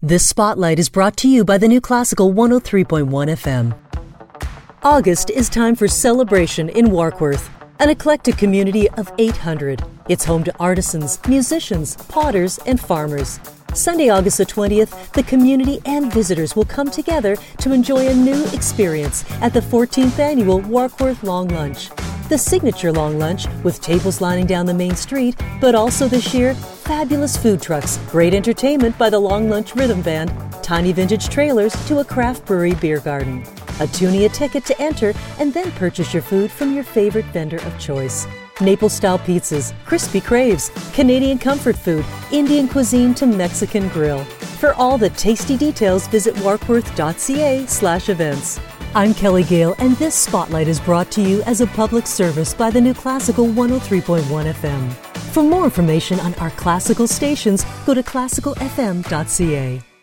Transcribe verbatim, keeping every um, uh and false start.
This spotlight is brought to you by the New Classical one oh three point one F M. August is time for celebration in Warkworth, an eclectic community of eight hundred. It's home to artisans, musicians, potters, and farmers. Sunday, August the twentieth, the community and visitors will come together to enjoy a new experience at the fourteenth Annual Warkworth Long Lunch. The signature long lunch with tables lining down the main street, but also this year, fabulous food trucks, great entertainment by the Long Lunch Rhythm Band, tiny vintage trailers to a craft brewery beer garden. A toonie a ticket to enter and then purchase your food from your favorite vendor of choice. Naples-style pizzas, crispy craves, Canadian comfort food, Indian cuisine to Mexican grill. For all the tasty details, visit warkworth.ca slash events. I'm Kelly Gale, and this Spotlight is brought to you as a public service by the New Classical one oh three point one F M. For more information on our classical stations, go to classical f m dot c a.